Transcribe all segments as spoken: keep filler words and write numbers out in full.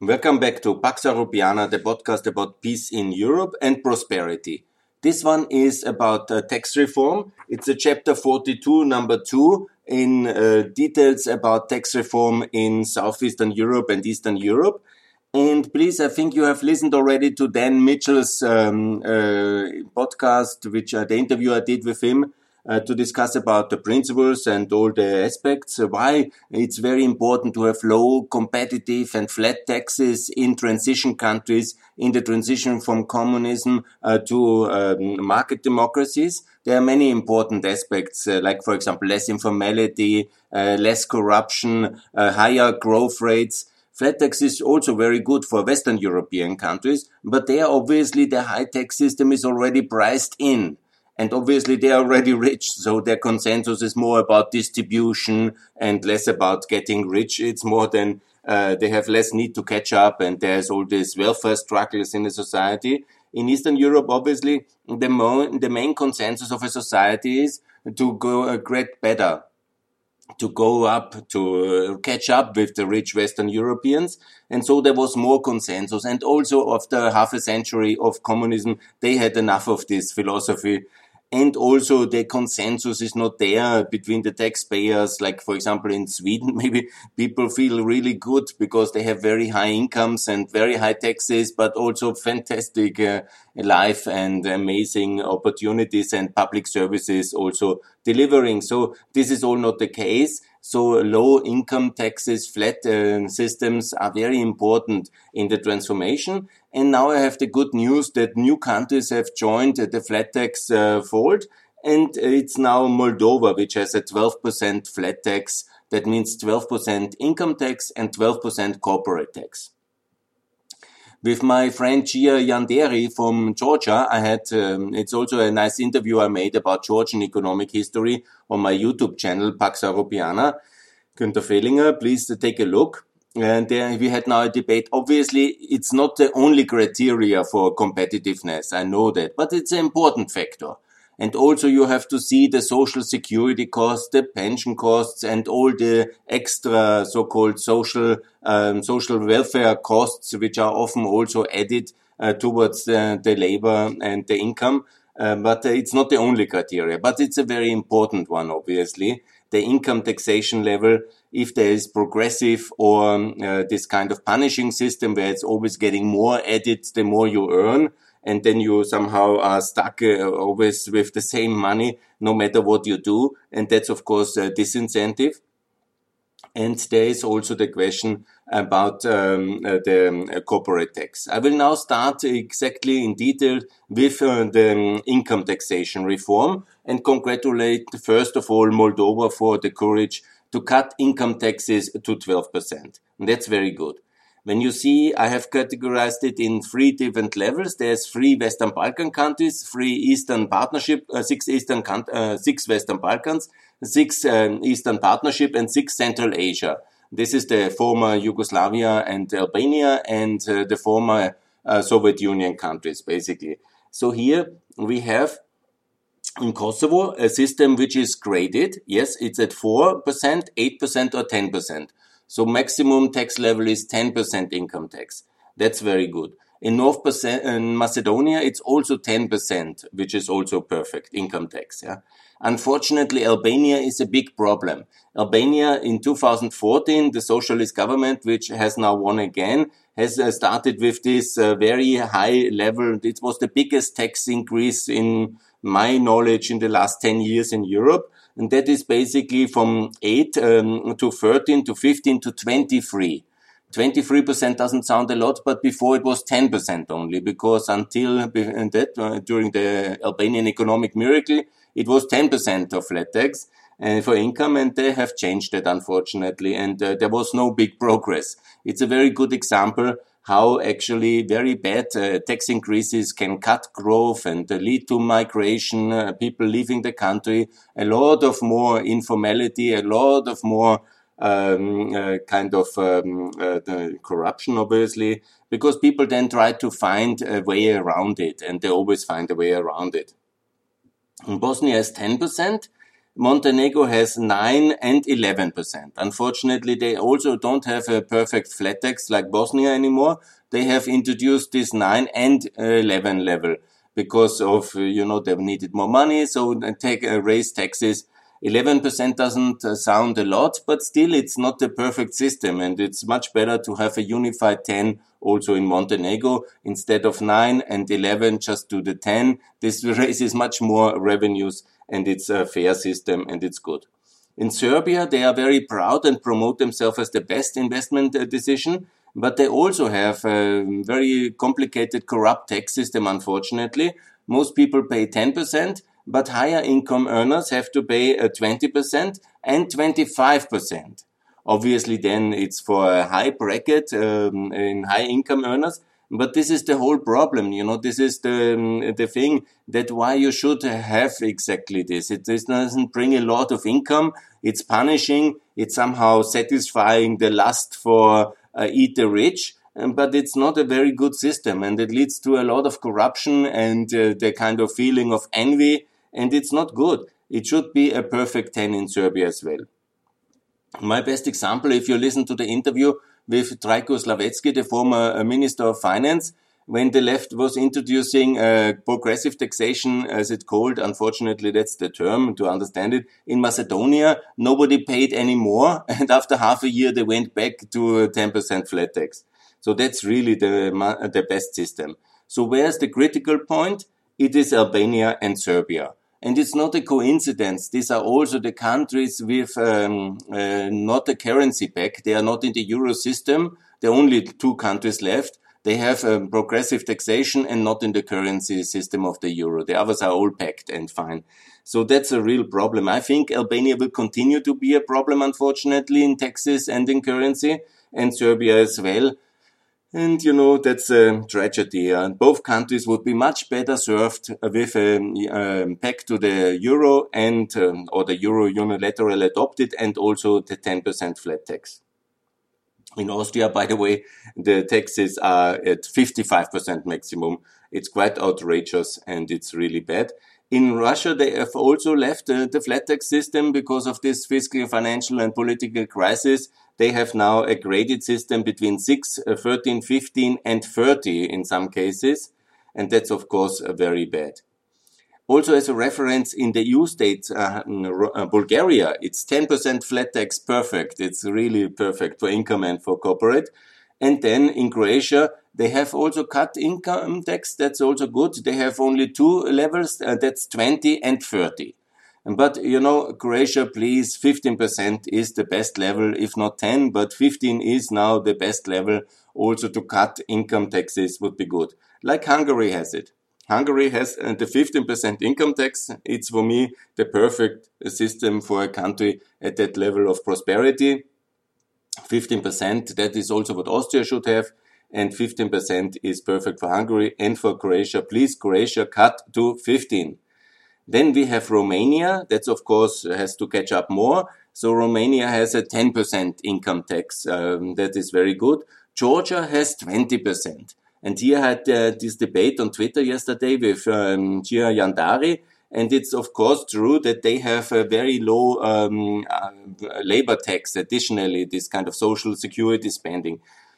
Welcome back to Pax Europiana, the podcast about peace in Europe and prosperity. This one is about uh, tax reform. It's a chapter forty-two, number two, in uh, details about tax reform in Southeastern Europe and Eastern Europe. And please, I think you have listened already to Dan Mitchell's um, uh, podcast, which uh, the interview I did with him, Uh, to discuss about the principles and all the aspects, uh, why it's very important to have low, competitive and flat taxes in transition countries, in the transition from communism uh, to um, market democracies. There are many important aspects, uh, like, for example, less informality, uh, less corruption, uh, higher growth rates. Flat tax is also very good for Western European countries, but there obviously the high tax system is already priced in. And obviously they are already rich, so their consensus is more about distribution and less about getting rich. It's more than uh, they have less need to catch up, and there's all these welfare struggles in the society. In Eastern Europe, obviously, the, mo- the main consensus of a society is to go uh, get better, to go up, to uh, catch up with the rich Western Europeans. And so there was more consensus. And also after half a century of communism, they had enough of this philosophy. And also the consensus is not there between the taxpayers. Like, for example, in Sweden, maybe people feel really good because they have very high incomes and very high taxes, but also fantastic uh, life and amazing opportunities and public services also delivering. So this is all not the case. So low income taxes, flat uh, systems are very important in the transformation. And now I have the good news that new countries have joined the flat tax uh, fold. And it's now Moldova, which has a twelve percent flat tax. That means twelve percent income tax and twelve percent corporate tax. With my friend Gia Yanderi from Georgia, I had, um, it's also a nice interview I made about Georgian economic history on my YouTube channel, Pax Europiana. Günther Fehlinger, please take a look. And uh, we had now a debate. Obviously, it's not the only criteria for competitiveness. I know that, but it's an important factor. And also you have to see the social security costs, the pension costs, and all the extra so-called social um, social welfare costs, which are often also added uh, towards the, the labor and the income. Uh, but uh, it's not the only criteria, but it's a very important one, obviously. The income taxation level, if there is progressive or um, uh, this kind of punishing system where it's always getting more added the more you earn, and then you somehow are stuck uh, always with the same money no matter what you do. And that's, of course, a disincentive. And there is also the question about um, uh, the um, corporate tax. I will now start exactly in detail with uh, the um, income taxation reform and congratulate, first of all, Moldova for the courage to cut income taxes to twelve percent. And that's very good. When you see, I have categorized it in three different levels. There's three Western Balkan countries, three Eastern Partnership, uh, six Eastern, uh, six Western Balkans, six um, Eastern Partnership, and six Central Asia. This is the former Yugoslavia and Albania and uh, the former uh, Soviet Union countries, basically. So here we have in Kosovo a system which is graded. Yes, it's at four percent, eight percent, or ten percent. So maximum tax level is ten percent income tax. That's very good. In North Macedonia, it's also ten percent, which is also perfect income tax. Yeah. Unfortunately, Albania is a big problem. Albania in two thousand fourteen, the socialist government, which has now won again, has uh, started with this uh, very high level. It was the biggest tax increase in my knowledge in the last ten years in Europe. And that is basically from eight um, to thirteen to fifteen to twenty-three. twenty-three percent doesn't sound a lot, but before it was ten percent only, because until that, uh, during the Albanian economic miracle, it was ten percent of flat tax uh, for income, and they have changed that, unfortunately, and uh, there was no big progress. It's a very good example how actually very bad uh, tax increases can cut growth and uh, lead to migration, uh, people leaving the country, a lot of more informality, a lot of more um, uh, kind of um, uh, the corruption, obviously, because people then try to find a way around it, and they always find a way around it. In Bosnia is ten percent. Montenegro has nine and eleven percent. Unfortunately, they also don't have a perfect flat tax like Bosnia anymore. They have introduced this nine and eleven level because of, you know, they've needed more money, so they take, uh, raise taxes. eleven percent doesn't uh, sound a lot, but still it's not the perfect system, and it's much better to have a unified ten also in Montenegro. Instead of nine and eleven, just do the ten. This raises much more revenues, and it's a fair system, and it's good. In Serbia, they are very proud and promote themselves as the best investment uh, decision, but they also have a very complicated corrupt tax system, unfortunately. Most people pay ten percent, but higher income earners have to pay uh, twenty percent and twenty-five percent. Obviously, then it's for a high bracket um, in high income earners. But this is the whole problem, you know, this is the um, the thing that why you should have exactly this. It this doesn't bring a lot of income. It's punishing. It's somehow satisfying the lust for uh, eat the rich. Um, but it's not a very good system, and it leads to a lot of corruption and uh, the kind of feeling of envy, and it's not good. It should be a perfect ten in Serbia as well. My best example, if you listen to the interview with Trajko Slavetsky, the former uh, Minister of Finance, when the left was introducing uh, progressive taxation, as it's called, unfortunately that's the term to understand it, in Macedonia, nobody paid any more, and after half a year they went back to a ten percent flat tax. So that's really the the best system. So where's the critical point? It is Albania and Serbia. And it's not a coincidence. These are also the countries with um, uh, not a currency peg. They are not in the euro system. There are only two countries left. They have um, progressive taxation and not in the currency system of the euro. The others are all pegged and fine. So that's a real problem. I think Albania will continue to be a problem, unfortunately, in taxes and in currency, and Serbia as well. And, you know, that's a tragedy. Uh, both countries would be much better served with a um, peg to the euro and, um, or the euro unilateral adopted, and also the ten percent flat tax. In Austria, by the way, the taxes are at fifty-five percent maximum. It's quite outrageous, and it's really bad. In Russia, they have also left uh, the flat tax system because of this fiscal, financial and political crisis. They have now a graded system between six, thirteen, fifteen and thirty in some cases. And that's, of course, uh, very bad. Also, as a reference, in the E U states, uh, uh, Bulgaria, it's ten percent flat tax, perfect. It's really perfect for income and for corporate. And then in Croatia, they have also cut income tax. That's also good. They have only two levels. Uh, that's twenty and thirty. But, you know, Croatia, please, fifteen percent is the best level, if not ten, but fifteen is now the best level. Also to cut income taxes would be good. Like Hungary has it. Hungary has uh, the fifteen percent income tax. It's, for me, the perfect system for a country at that level of prosperity. fifteen percent, that is also what Austria should have. And fifteen percent is perfect for Hungary and for Croatia. Please, Croatia, cut to fifteen. Then we have Romania. That's, of course, has to catch up more. So Romania has a ten percent income tax. Um, that is very good. Georgia has twenty percent. And here I had uh, this debate on Twitter yesterday with um, Gia Yandari. And it's, of course, true that they have a very low um, uh, labor tax, additionally, this kind of social security spending.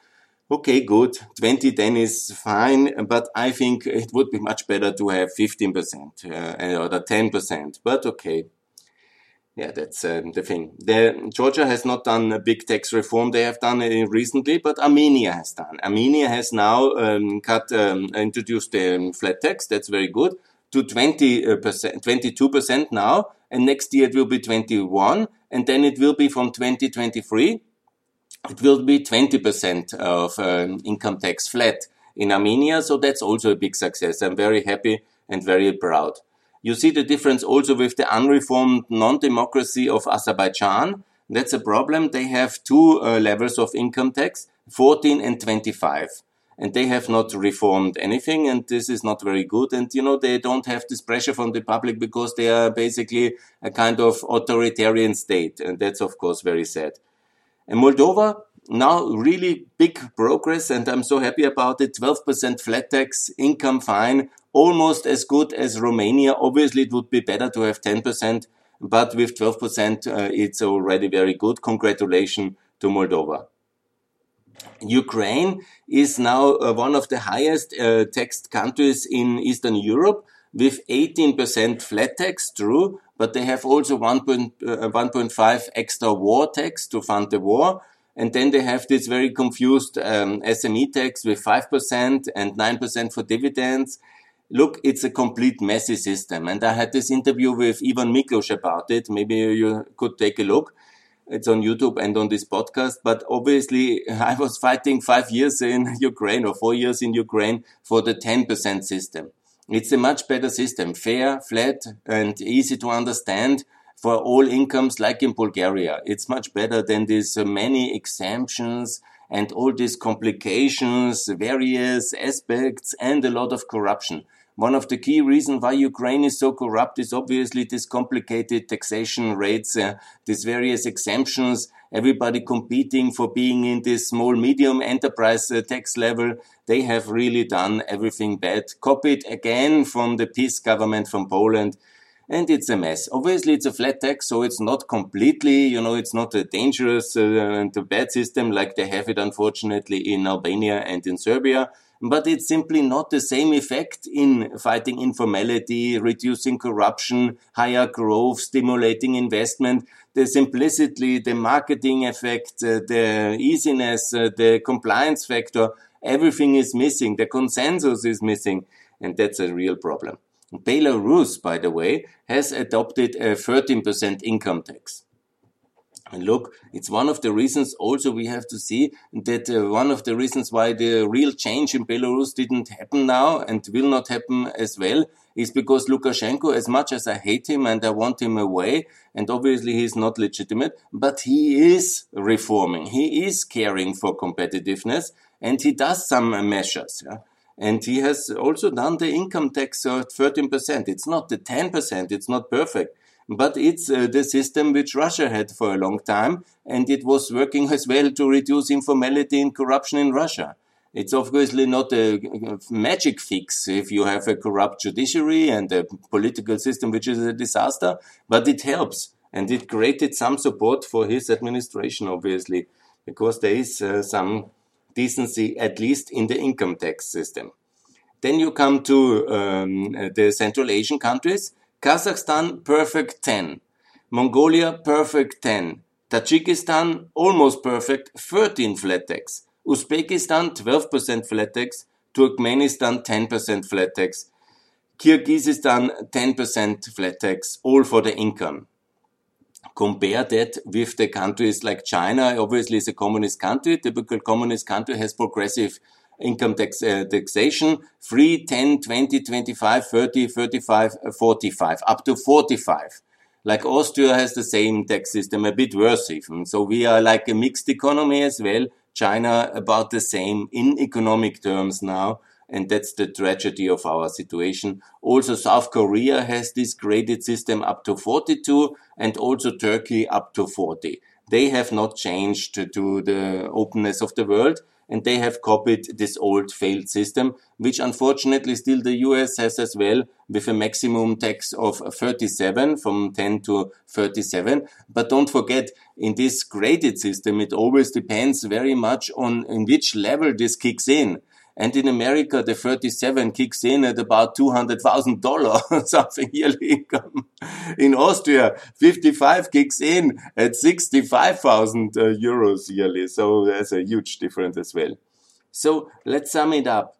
Okay, good. twenty then is fine, but I think it would be much better to have fifteen percent uh, or the ten percent. But okay. Yeah, that's uh, the thing. The, Georgia has not done a big tax reform. They have done it recently, but Armenia has done. Armenia has now um, cut, um, introduced the um, flat tax. That's very good. To twenty percent, twenty-two percent now. And next year it will be twenty-one. And then it will be from twenty twenty-three. It will be twenty percent of um, income tax flat in Armenia. So that's also a big success. I'm very happy and very proud. You see the difference also with the unreformed non-democracy of Azerbaijan. That's a problem. They have two uh, levels of income tax, fourteen and twenty-five. And they have not reformed anything, and this is not very good. And, you know, they don't have this pressure from the public because they are basically a kind of authoritarian state. And that's, of course, very sad. And Moldova, now really big progress, and I'm so happy about it. twelve percent flat tax, income fine, almost as good as Romania. Obviously, it would be better to have ten percent, but with twelve percent, uh, it's already very good. Congratulations to Moldova. Ukraine is now uh, one of the highest uh, taxed countries in Eastern Europe with eighteen percent flat tax, true, but they have also one point five extra war tax to fund the war. And then they have this very confused um, S M E tax with five percent and nine percent for dividends. Look, it's a complete messy system. And I had this interview with Ivan Miklos about it. Maybe you could take a look. It's on YouTube and on this podcast. But obviously, I was fighting five years in Ukraine or four years in Ukraine for the ten percent system. It's a much better system, fair, flat, and easy to understand for all incomes, like in Bulgaria. It's much better than these uh, many exemptions and all these complications, various aspects, and a lot of corruption. One of the key reasons why Ukraine is so corrupt is obviously this complicated taxation rates, uh, these various exemptions, everybody competing for being in this small medium enterprise uh, tax level. They have really done everything bad. Copied again from the PiS government from Poland. And it's a mess. Obviously, it's a flat tax, so it's not completely, you know, it's not a dangerous uh, and a bad system like they have it, unfortunately, in Albania and in Serbia. But it's simply not the same effect in fighting informality, reducing corruption, higher growth, stimulating investment. The simplicity, the marketing effect, uh, the easiness, uh, the compliance factor, everything is missing. The consensus is missing. And that's a real problem. Belarus, by the way, has adopted a thirteen percent income tax. And look, it's one of the reasons also we have to see that uh, one of the reasons why the real change in Belarus didn't happen now and will not happen as well is because Lukashenko, as much as I hate him and I want him away, and obviously he's not legitimate, but he is reforming, he is caring for competitiveness, and he does some uh, measures, yeah? And he has also done the income tax of thirteen percent. It's not the ten percent. It's not perfect. But it's uh, the system which Russia had for a long time. And it was working as well to reduce informality and corruption in Russia. It's obviously not a magic fix if you have a corrupt judiciary and a political system which is a disaster. But it helps. And it created some support for his administration, obviously, because there is uh, some decency, at least in the income tax system. Then you come to um, the Central Asian countries. Kazakhstan, perfect ten. Mongolia, perfect ten. Tajikistan, almost perfect, thirteen flat tax. Uzbekistan, twelve percent flat tax. Turkmenistan, ten percent flat tax. Kyrgyzstan, ten percent flat tax, all for the income. Compare that with the countries like China. Obviously, it's a communist country. Typical communist country has progressive income tax uh, taxation, three, ten, twenty, twenty-five, thirty, thirty-five, forty-five, up to forty-five. Like Austria has the same tax system, a bit worse even. So we are like a mixed economy as well. China about the same in economic terms now. And that's the tragedy of our situation. Also, South Korea has this graded system up to forty-two, and also Turkey up to forty. They have not changed to the openness of the world, and they have copied this old failed system, which unfortunately still the U S has as well, with a maximum tax of thirty-seven, from ten to thirty-seven. But don't forget, in this graded system, it always depends very much on in which level this kicks in. And in America, the thirty-seven kicks in at about two hundred thousand dollars, something yearly income. In Austria, fifty-five kicks in at sixty-five thousand uh, euros yearly. So there's a huge difference as well. So let's sum it up.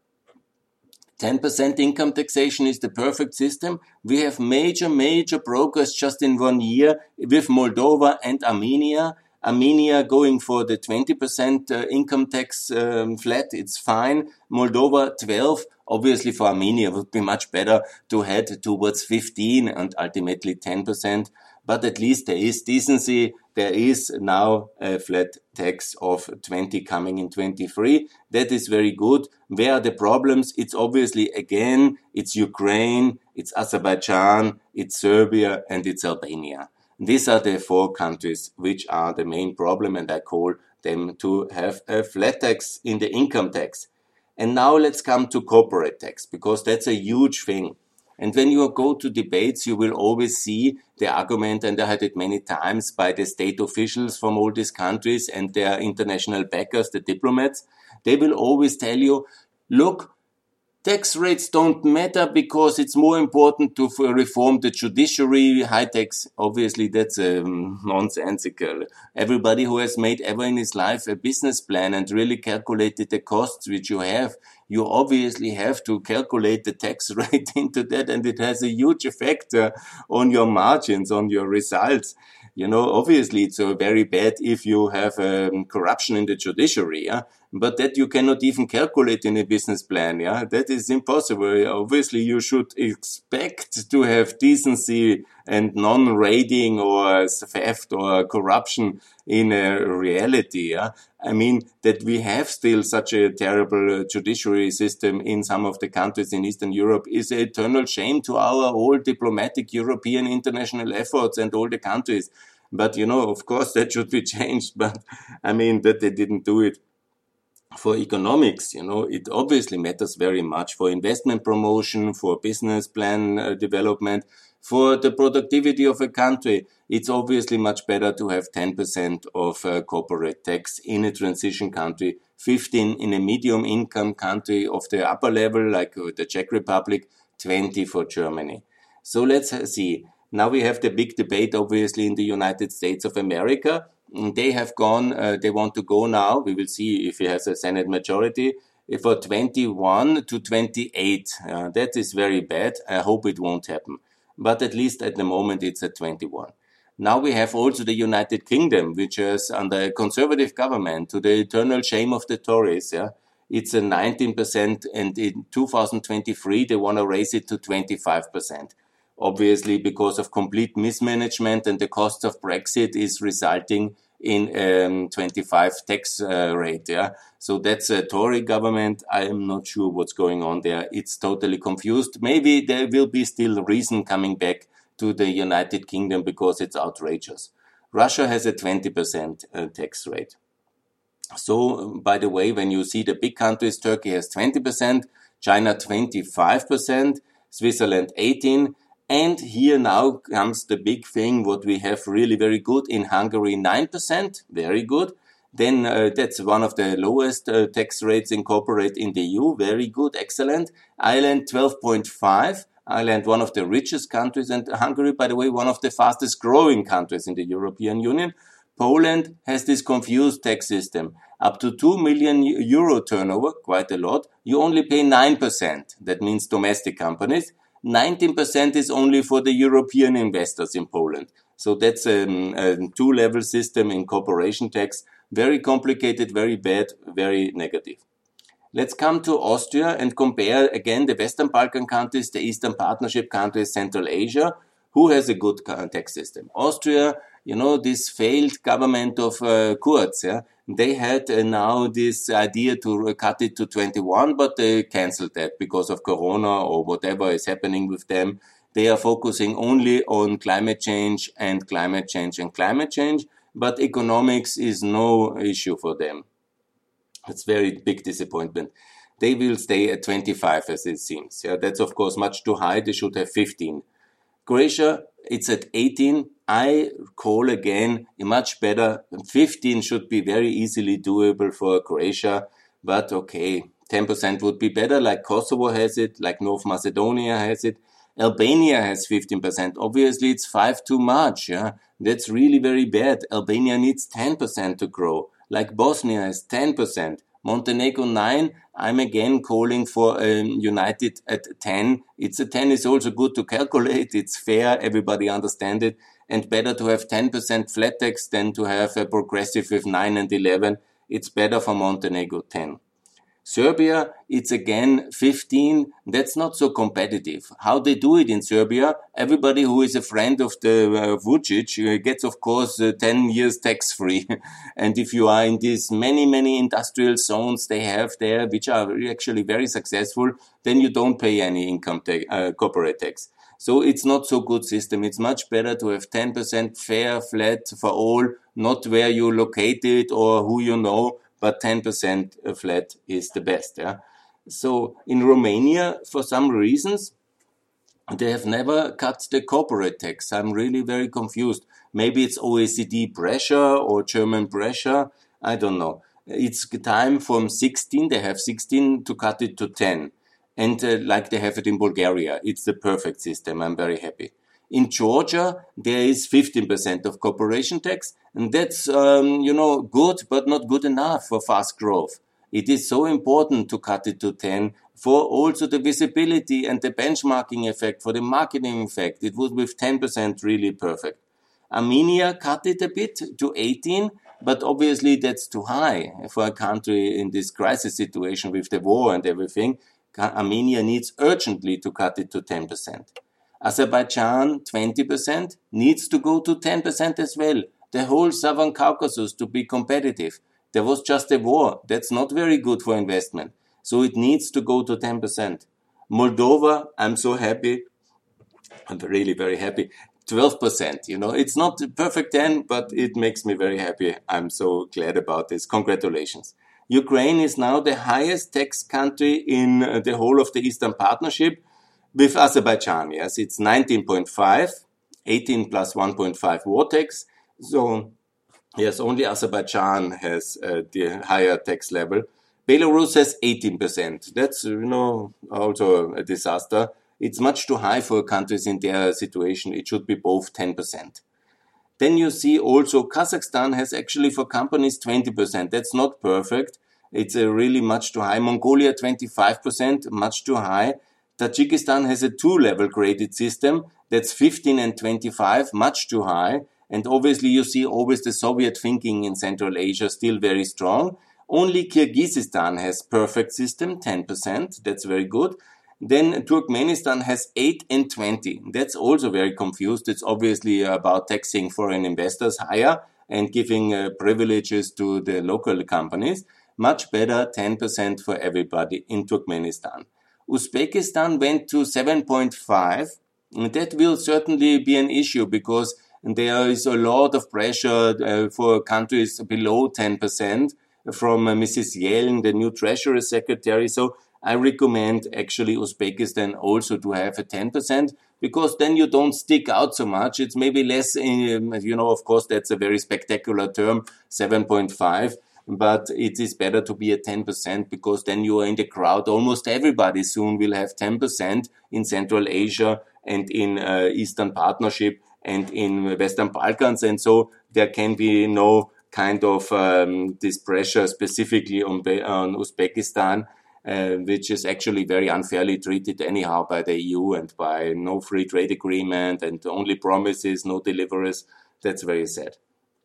ten percent income taxation is the perfect system. We have major, major progress just in one year with Moldova and Armenia. Armenia going for the twenty percent uh, income tax um, flat, it's fine. Moldova, twelve. Obviously for Armenia it would be much better to head towards fifteen and ultimately ten percent. But at least there is decency. There is now a flat tax of twenty coming in twenty-three. That is very good. Where are the problems? It's obviously, again, it's Ukraine, it's Azerbaijan, it's Serbia, and it's Albania. These are the four countries which are the main problem, and I call them to have a flat tax in the income tax. And now let's come to corporate tax, because that's a huge thing. And when you go to debates, you will always see the argument, and I had it many times, by the state officials from all these countries and their international backers, the diplomats. They will always tell you, look, tax rates don't matter because it's more important to reform the judiciary. High tax, obviously, that's um, nonsensical. Everybody who has made ever in his life a business plan and really calculated the costs which you have, you obviously have to calculate the tax rate into that, and it has a huge effect uh, on your margins, on your results. You know, obviously it's uh, very bad if you have um, corruption in the judiciary, yeah? But that you cannot even calculate in a business plan, yeah? That is impossible. Obviously you should expect to have decency and non-raiding or theft or corruption in a reality, yeah? I mean, that we have still such a terrible uh, judiciary system in some of the countries in Eastern Europe is an eternal shame to our whole diplomatic European international efforts and all the countries. But, you know, of course, that should be changed. But, I mean, that they didn't do it. For economics, you know, it obviously matters very much for investment promotion, for business plan uh, development, for the productivity of a country. It's obviously much better to have ten percent of uh, corporate tax in a transition country, fifteen in a medium income country of the upper level, like uh, the Czech Republic, twenty for Germany. So let's uh, see. Now we have the big debate, obviously, in the United States of America. They have gone, uh, they want to go now, we will see if he has a Senate majority, for twenty-one to twenty-eight. Uh, that is very bad. I hope it won't happen. But at least at the moment it's at twenty-one. Now we have also the United Kingdom, which is under a conservative government, to the eternal shame of the Tories. Yeah, it's a nineteen percent, and in two thousand twenty-three they want to raise it to twenty-five percent. Obviously, because of complete mismanagement, and the cost of Brexit is resulting in um, twenty-five tax uh, rate. Yeah, so that's a Tory government. I am not sure what's going on there. It's totally confused. Maybe there will be still reason coming back to the United Kingdom because it's outrageous. Russia has a twenty percent uh, tax rate. So, by the way, when you see the big countries, Turkey has twenty percent, China twenty-five percent, Switzerland eighteen. And here now comes the big thing, what we have really very good in Hungary, nine percent, very good. Then uh, that's one of the lowest uh, tax rates in corporate in the E U, very good, excellent. Ireland, twelve point five. Ireland, one of the richest countries, and Hungary, by the way, one of the fastest growing countries in the European Union. Poland has this confused tax system. Up to two million euro turnover, quite a lot, you only pay nine percent. That means domestic companies. nineteen percent is only for the European investors in Poland. So that's um, a two-level system in corporation tax. Very complicated, very bad, very negative. Let's come to Austria and compare again the Western Balkan countries, the Eastern Partnership countries, Central Asia. Who has a good tax system? Austria, you know, this failed government of uh, Kurz, yeah? They had uh, now this idea to uh, cut it to twenty-one, but they cancelled that because of Corona or whatever is happening with them. They are focusing only on climate change and climate change and climate change, but economics is no issue for them. It's very big disappointment. They will stay at twenty-five as it seems. Yeah, that's of course much too high. They should have fifteen. Croatia, it's at eighteen. I call again much better. fifteen should be very easily doable for Croatia, but okay, ten percent would be better, like Kosovo has it, like North Macedonia has it. Albania has fifteen percent. Obviously, it's five too much. Yeah, that's really very bad. Albania needs ten percent to grow, like Bosnia has ten percent. Montenegro nine. I'm again calling for um, United at ten. It's a ten is also good to calculate. It's fair. Everybody understand it. And better to have ten percent flat tax than to have a progressive with nine and eleven. It's better for Montenegro ten. Serbia, it's again fifteen. That's not so competitive. How they do it in Serbia, everybody who is a friend of the uh, Vucic uh, gets, of course, uh, ten years tax-free. And if you are in these many, many industrial zones they have there, which are actually very successful, then you don't pay any income tax, uh, corporate tax. So it's not so good system. It's much better to have ten percent fair, flat for all, not where you locate it or who you know, but ten percent flat is the best. Yeah. So in Romania, for some reasons, They have never cut the corporate tax. I'm really very confused. Maybe it's O E C D pressure or German pressure. I don't know. It's time from sixteen. They have sixteen to cut it to ten. And uh, like they have it in Bulgaria. It's the perfect system. I'm very happy. In Georgia, there is fifteen percent of corporation tax. And that's, um, you know, good, but not good enough for fast growth. It is so important to cut it to ten for also the visibility and the benchmarking effect, for the marketing effect. It would with ten percent really perfect. Armenia cut it a bit to eighteen, but obviously that's too high for a country in this crisis situation with the war and everything. Armenia needs urgently to cut it to ten percent. Azerbaijan, twenty percent, needs to go to ten percent as well. The whole Southern Caucasus to be competitive. There was just a war. That's not very good for investment. So it needs to go to ten percent. Moldova, I'm so happy. I'm really very happy. twelve percent, you know, it's not perfect ten, but it makes me very happy. I'm so glad about this. Congratulations. Ukraine is now the highest tax country in the whole of the Eastern Partnership with Azerbaijan. Yes, it's nineteen point five, eighteen plus one point five war tax. So, yes, only Azerbaijan has uh, the higher tax level. Belarus has eighteen percent. That's, you know, also a disaster. It's much too high for countries in their situation. It should be both ten percent. Then you see also Kazakhstan has actually for companies twenty percent. That's not perfect. It's a really much too high. Mongolia twenty-five percent, much too high. Tajikistan has a two-level graded system. That's fifteen and twenty-five, much too high. And obviously you see always the Soviet thinking in Central Asia still very strong. Only Kyrgyzstan has perfect system, ten percent. That's very good. Then Turkmenistan has eight and twenty. That's also very confused. It's obviously about taxing foreign investors higher and giving uh, privileges to the local companies. Much better, ten percent for everybody in Turkmenistan. Uzbekistan went to seven point five. That will certainly be an issue because there is a lot of pressure uh, for countries below ten percent from uh, Missus Yellen, the new Treasury Secretary. So I recommend actually Uzbekistan also to have a ten percent because then you don't stick out so much. It's maybe less, um, you know, of course, that's a very spectacular term, seven point five. But it is better to be at ten percent because then you are in the crowd. Almost everybody soon will have ten percent in Central Asia and in uh, Eastern Partnership and in Western Balkans. And so there can be no kind of um, this pressure specifically on, on Uzbekistan, uh, which is actually very unfairly treated anyhow by the E U and by no free trade agreement and only promises, no deliveries. That's very sad.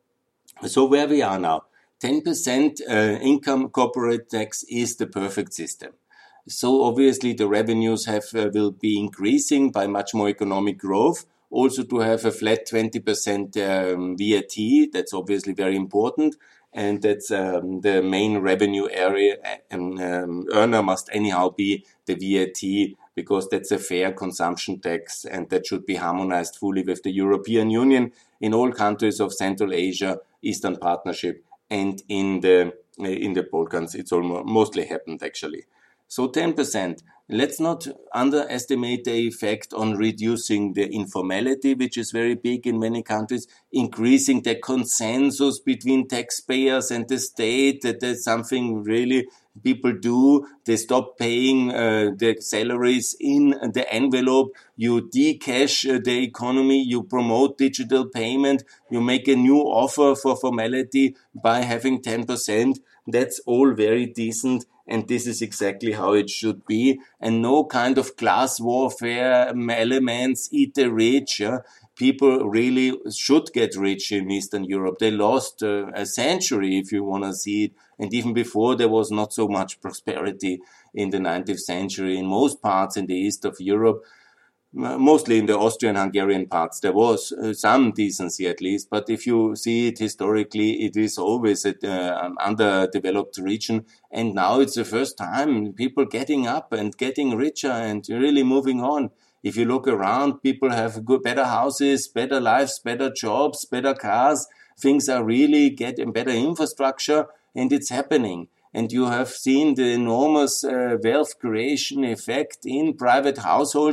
So where we are now. ten percent uh, income corporate tax is the perfect system. So obviously the revenues have uh, will be increasing by much more economic growth. Also to have a flat twenty percent um, V A T, that's obviously very important. And that's um, the main revenue area. And um, earner must anyhow be the V A T because that's a fair consumption tax and that should be harmonized fully with the European Union in all countries of Central Asia, Eastern Partnership, and in the in the Balkans, it's almost mostly happened actually. So ten percent. Let's not underestimate the effect on reducing the informality, which is very big in many countries, increasing the consensus between taxpayers and the state that there's something really people do. They stop paying uh, the salaries in the envelope. You de-cash uh, the economy. You promote digital payment. You make a new offer for formality by having ten percent. That's all very decent. And this is exactly how it should be. And no kind of class warfare elements, eat the rich. Yeah? People really should get rich in Eastern Europe. They lost uh, a century, if you want to see it. And even before, there was not so much prosperity in the nineteenth century. In most parts in the east of Europe, mostly in the Austrian-Hungarian parts, there was uh, some decency at least. But if you see it historically, it is always uh, an underdeveloped region. And now it's the first time people getting up and getting richer and really moving on. If you look around, people have good, better houses, better lives, better jobs, better cars. Things are really getting better infrastructure, and it's happening. And you have seen the enormous uh, wealth creation effect in private households.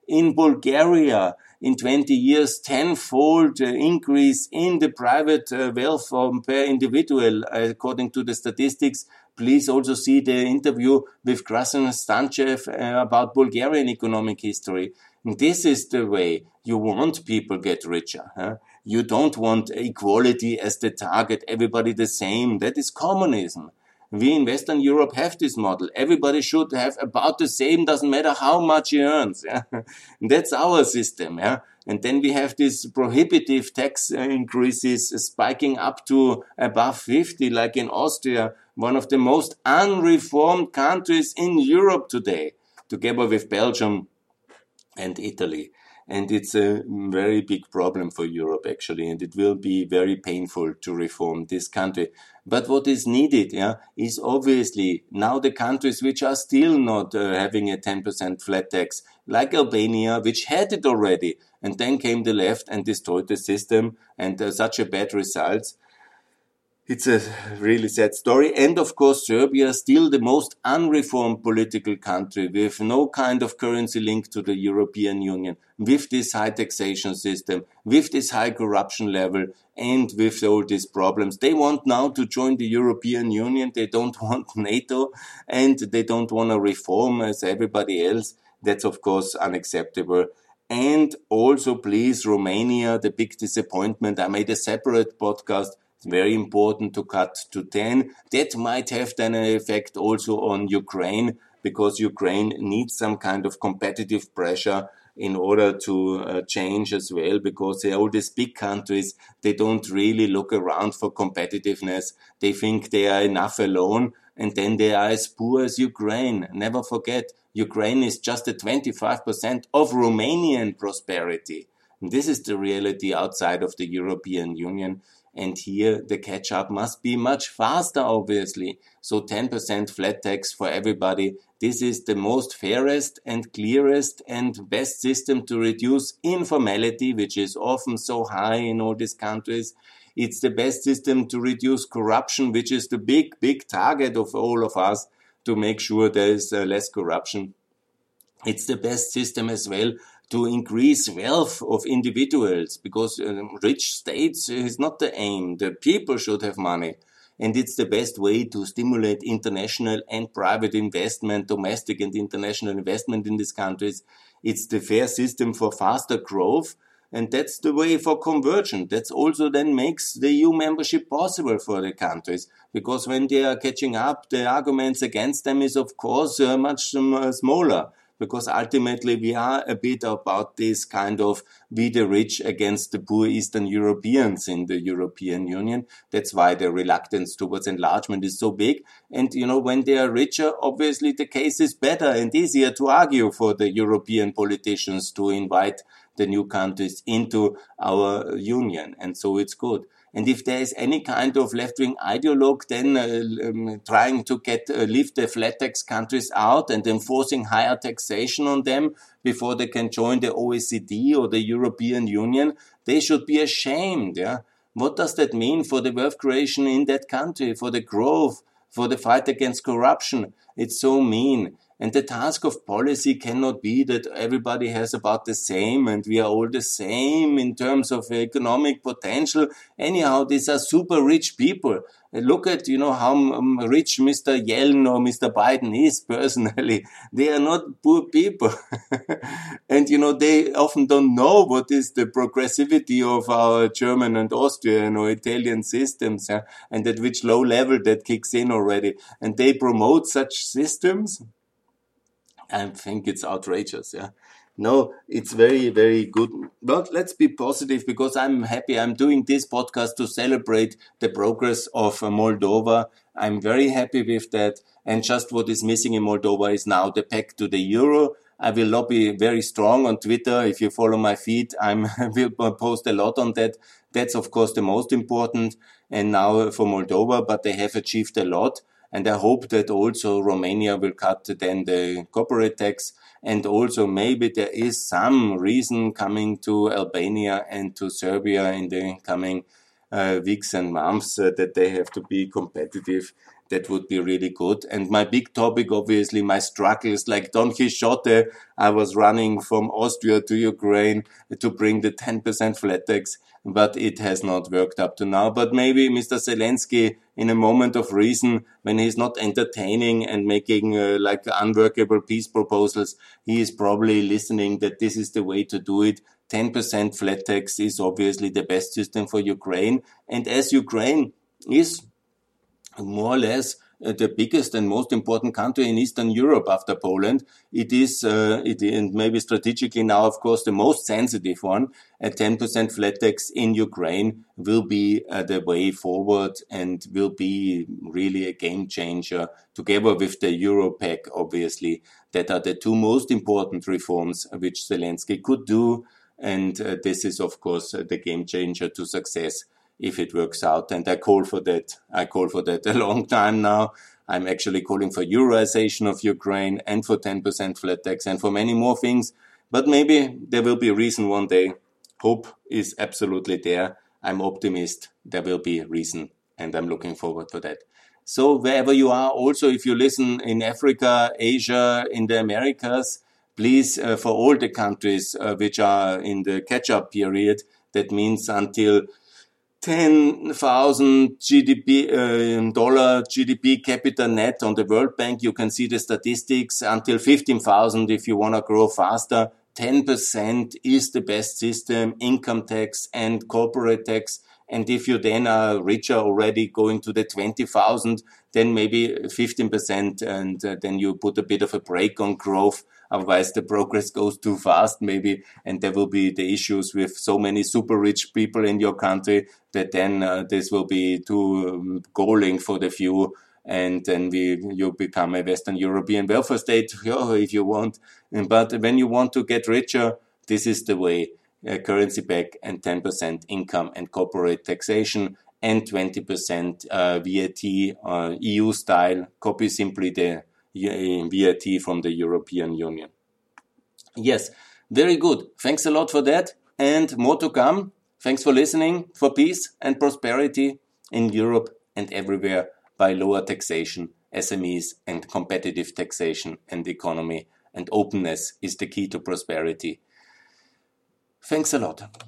In Bulgaria, in twenty years, tenfold uh, increase in the private uh, wealth per individual, uh, according to the statistics. Please also see the interview with Krasen Stanchev uh, about Bulgarian economic history. This is the way you want people get richer. Huh? You don't want equality as the target, everybody the same. That is communism. We in Western Europe have this model. Everybody should have about the same, doesn't matter how much he earns. Yeah? That's our system. Yeah? And then we have these prohibitive tax increases spiking up to above fifty, like in Austria, one of the most unreformed countries in Europe today, together with Belgium and Italy. And it's a very big problem for Europe, actually, and it will be very painful to reform this country. But what is needed, yeah, is obviously now the countries which are still not uh, having a ten percent flat tax, like Albania, which had it already, and then came the left and destroyed the system, and uh, such a bad results. It's a really sad story. And of course, Serbia, still the most unreformed political country with no kind of currency link to the European Union, with this high taxation system, with this high corruption level, and with all these problems. They want now to join the European Union. They don't want NATO, and they don't want to reform as everybody else. That's, of course, unacceptable. And also, please, Romania, the big disappointment. I made a separate podcast. Very important to cut to ten. That might have then an effect also on Ukraine, because Ukraine needs some kind of competitive pressure in order to uh, change as well, because all these big countries, they don't really look around for competitiveness. They think they are enough alone, and then they are as poor as Ukraine. Never forget, Ukraine is just at twenty-five percent of Romanian prosperity. And this is the reality outside of the European Union. And here the catch-up must be much faster, obviously. So ten percent flat tax for everybody. This is the most fairest and clearest and best system to reduce informality, which is often so high in all these countries. It's the best system to reduce corruption, which is the big, big target of all of us, to make sure there is uh, less corruption. It's the best system as well to increase wealth of individuals, because uh, rich states is not the aim. The people should have money. And it's the best way to stimulate international and private investment, domestic and international investment in these countries. It's the fair system for faster growth. And that's the way for conversion. That's also then makes the E U membership possible for the countries. Because when they are catching up, the arguments against them is, of course, uh, much um, smaller. Because ultimately we are a bit about this kind of we the rich against the poor Eastern Europeans in the European Union. That's why the reluctance towards enlargement is so big. And, you know, when they are richer, obviously the case is better and easier to argue for the European politicians to invite the new countries into our union. And so it's good. And if there is any kind of left-wing ideologue then uh, um, trying to get uh, lift the flat tax countries out and enforcing higher taxation on them before they can join the O E C D or the European Union, they should be ashamed. Yeah, what does that mean for the wealth creation in that country, for the growth, for the fight against corruption? It's so mean. And the task of policy cannot be that everybody has about the same and we are all the same in terms of economic potential. Anyhow, these are super rich people. Look at, you know, how rich Mister Yellen or Mister Biden is personally. They are not poor people. And, you know, they often don't know what is the progressivity of our German and Austrian or Italian systems, yeah, and at which low level that kicks in already. And they promote such systems. I think it's outrageous, yeah. No, it's very, very good. But let's be positive, because I'm happy I'm doing this podcast to celebrate the progress of Moldova. I'm very happy with that. And just what is missing in Moldova is now the pact to the euro. I will lobby very strong on Twitter. If you follow my feed, I will post a lot on that. That's, of course, the most important. And now for Moldova, but they have achieved a lot. And I hope that also Romania will cut then the corporate tax. And also maybe there is some reason coming to Albania and to Serbia in the coming uh, weeks and months uh, that they have to be competitive. that would be really good. And my big topic, obviously, my struggles, like Don Quixote, I was running from Austria to Ukraine to bring the ten percent flat tax, but it has not worked up to now. But maybe Mister Zelensky, in a moment of reason, when he's not entertaining and making uh, like unworkable peace proposals, he is probably listening that this is the way to do it. ten percent flat tax is obviously the best system for Ukraine. And as Ukraine is more or less uh, the biggest and most important country in Eastern Europe after Poland, it is, uh, it, and maybe strategically now, of course, the most sensitive one. A ten percent flat tax in Ukraine will be uh, the way forward and will be really a game changer, together with the Europac, obviously. That are the two most important reforms which Zelensky could do. And uh, this is, of course, uh, the game changer to success if it works out. And I call for that. I call for that a long time now. I'm actually calling for Euroization of Ukraine and for ten percent flat tax and for many more things. But maybe there will be a reason one day. Hope is absolutely there. I'm optimist. There will be a reason, and I'm looking forward to that. So wherever you are, also if you listen in Africa, Asia, in the Americas, please, uh, for all the countries uh, which are in the catch-up period, that means until ten thousand G D P, uh, dollar G D P capita net on the World Bank. You can see the statistics until fifteen thousand if you want to grow faster. ten percent is the best system, income tax and corporate tax. And if you then are richer already going to the twenty thousand, then maybe fifteen percent, and uh, then you put a bit of a brake on growth. Otherwise, the progress goes too fast, maybe, and there will be the issues with so many super rich people in your country that then uh, this will be too um, galling for the few, and then we you become a Western European welfare state, if you want. But when you want to get richer, this is the way. Uh, currency back and ten percent income and corporate taxation and twenty percent uh, V A T uh, E U style. Copy simply the V A T from the European Union. Yes, very good. Thanks a lot for that, and more to come. Thanks for listening. For peace and prosperity in Europe and everywhere by lower taxation, S M Es and competitive taxation and economy, and openness is the key to prosperity. Thanks a lot.